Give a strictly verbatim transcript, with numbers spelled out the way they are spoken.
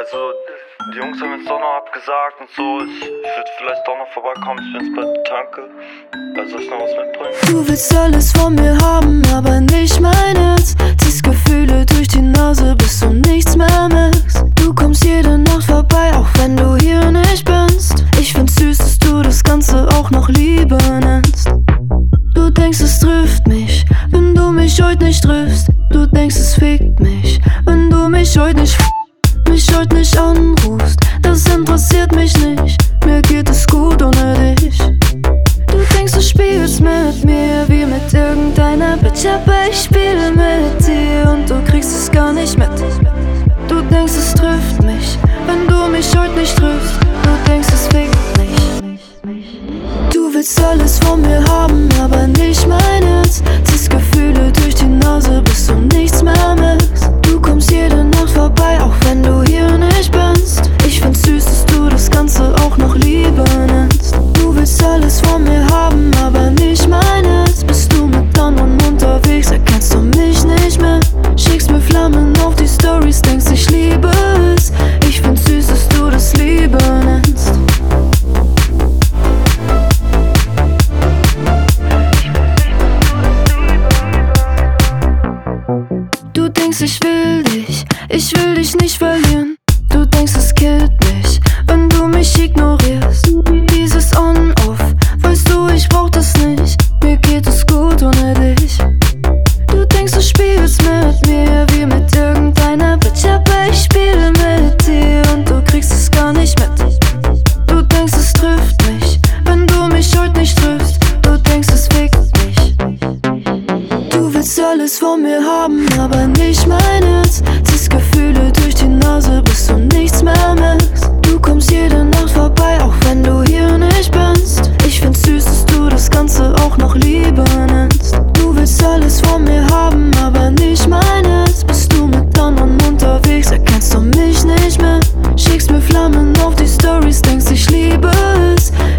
Also, die Jungs haben jetzt doch noch abgesagt und so. Ich, ich würde vielleicht doch noch vorbeikommen, ich bin jetzt bei der Tanke. Also, soll ich noch was mitbringen? Du willst alles von mir haben, aber nicht meines. Ziehst Gefühle durch die Nase, bis du nichts mehr merkst. Du kommst jede Nacht vorbei, auch wenn du hier nicht bist. Ich find's süß, dass du das Ganze auch noch Liebe nennst. Du denkst, es trifft mich, wenn du mich heute nicht triffst. Du denkst, es fickt mich, wenn du mich heute nicht mich heute nicht anrufst. Das interessiert mich nicht, mir geht es gut ohne dich. Du denkst, du spielst mit mir wie mit irgendeiner Bitch, aber ich spiele mit dir und du kriegst es gar nicht mit. Du denkst, es trifft mich, wenn du mich heute nicht triffst. Du denkst, es fickt mich. Du willst alles von mir haben, aber nicht meines. Ziehst Gefühle durch die Nase, bis du nichts mehr merkst. Du kommst jede Nacht vorbei, auch wenn du hier nicht bist. Ich find's süß, dass du das Ganze auch noch Liebe nennst. Du willst alles von mir haben, aber nicht meines. Bist du mit anderen unterwegs, erkennst du mich nicht mehr. Schickst mir Flammen auf die Stories, denkst, ich liebe es. Ich find's süß, dass du das Liebe nennst. Du denkst, ich will dich, ich will dich nicht verlieren. Du denkst, es killt mich, wenn du mich ignorierst. Dieses On-Off, weißt du, ich brauch das nicht. Mir geht es gut ohne dich. Du denkst, du spielst mit mir wie mit irgendeiner Bitch, aber ich spiele mit dir und du kriegst es gar nicht mit. Du denkst, es trifft mich, wenn du mich heute nicht triffst. Du denkst, es fickt mich. Du willst alles von mir haben, aber nicht meines. Ziehst Gefühle durch die Nase, bis du nichts mehr merkst. Du kommst jede Nacht vorbei, auch wenn du hier nicht bist. Ich find's süß, dass du das Ganze auch noch Liebe nennst. Du willst alles von mir haben, aber nicht meines. Bist du mit anderen unterwegs, erkennst du mich nicht mehr. Schickst mir Flammen auf die Stories, denkst, ich liebe es.